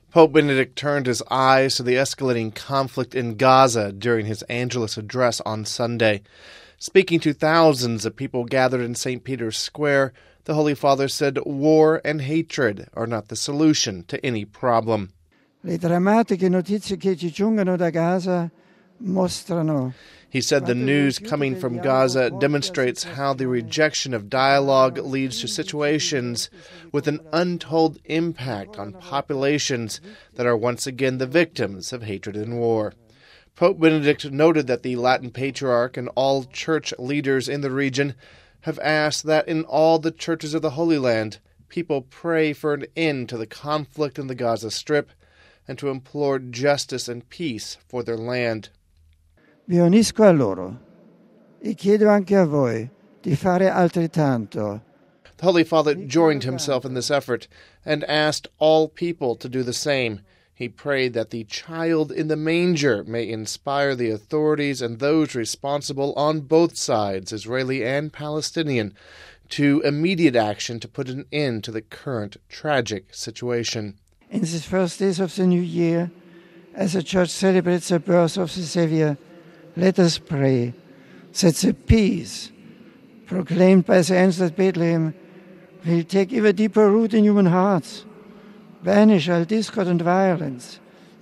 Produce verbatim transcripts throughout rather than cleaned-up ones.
Pope Benedict turned his eyes to the escalating conflict in Gaza during his Angelus address on Sunday. Speaking to thousands of people gathered in Saint Peter's Square, the Holy Father said war and hatred are not the solution to any problem. Le drammatiche notizie che ci giungono da Gaza mostrano. He said the news coming from Gaza demonstrates how the rejection of dialogue leads to situations with an untold impact on populations that are once again the victims of hatred and war. Pope Benedict noted that the Latin Patriarch and all church leaders in the region have asked that in all the churches of the Holy Land, people pray for an end to the conflict in the Gaza Strip and to implore justice and peace for their land. Vi unisco a loro e chiedo anche a voi di fare altrettanto. The Holy Father joined himself in this effort and asked all people to do the same. He prayed that the child in the manger may inspire the authorities and those responsible on both sides, Israeli and Palestinian, to immediate action to put an end to the current tragic situation. In these first days of the new year, as the Church celebrates the birth of the Savior, let us pray that the peace proclaimed by the angels at Bethlehem will take ever deeper root in human hearts, banish all discord and violence,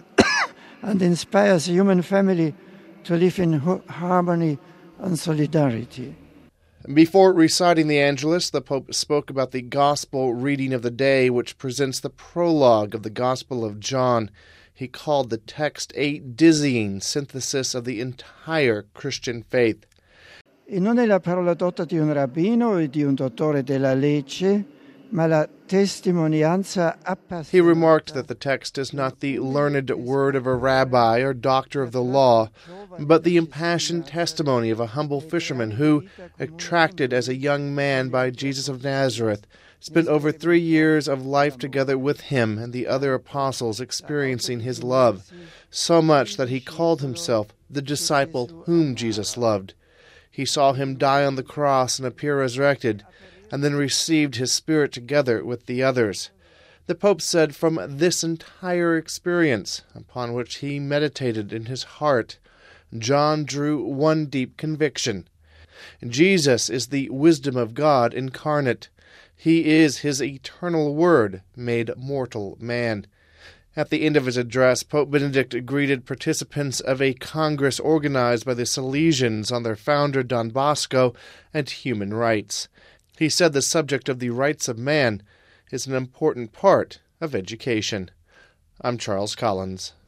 and inspire the human family to live in harmony and solidarity. Before reciting the Angelus, the Pope spoke about the Gospel reading of the day, which presents the prologue of the Gospel of John. He called the text a dizzying synthesis of the entire Christian faith. E non è la parola dotta di un rabbino o di un dottore della legge, ma la testimonianza appassionata. He remarked that the text is not the learned word of a rabbi or doctor of the law, but the impassioned testimony of a humble fisherman who, attracted as a young man by Jesus of Nazareth, spent over three years of life together with him and the other apostles, experiencing his love, so much that he called himself the disciple whom Jesus loved. He saw him die on the cross and appear resurrected, and then received his Spirit together with the others. The Pope said from this entire experience, upon which he meditated in his heart, John drew one deep conviction. Jesus is the wisdom of God incarnate. He is his eternal Word made mortal man. At the end of his address, Pope Benedict greeted participants of a congress organized by the Salesians on their founder Don Bosco and human rights. He said the subject of the rights of man is an important part of education. I'm Charles Collins.